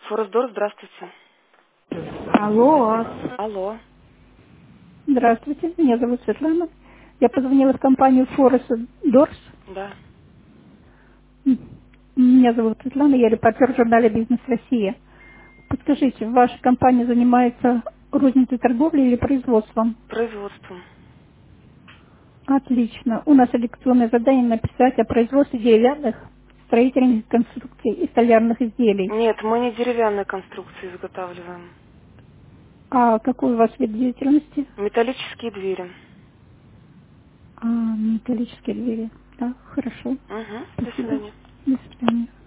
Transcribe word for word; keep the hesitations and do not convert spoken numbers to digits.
Форесдор, здравствуйте. Алло. Алло. Здравствуйте, меня зовут Светлана. Я позвонила в компанию Forest Doors. Да. Меня зовут Светлана, я репортер в журнале «Бизнес Россия». Подскажите, ваша компания занимается розницей торговлей или производством? Производством. Отлично. У нас лекционное задание написать о производстве деревянных строительных конструкций и столярных изделий. Нет, мы не деревянные конструкции изготавливаем. А какой у вас вид деятельности? Металлические двери. А, металлические двери. Да, хорошо. Угу. До Спасибо. свидания. До свидания.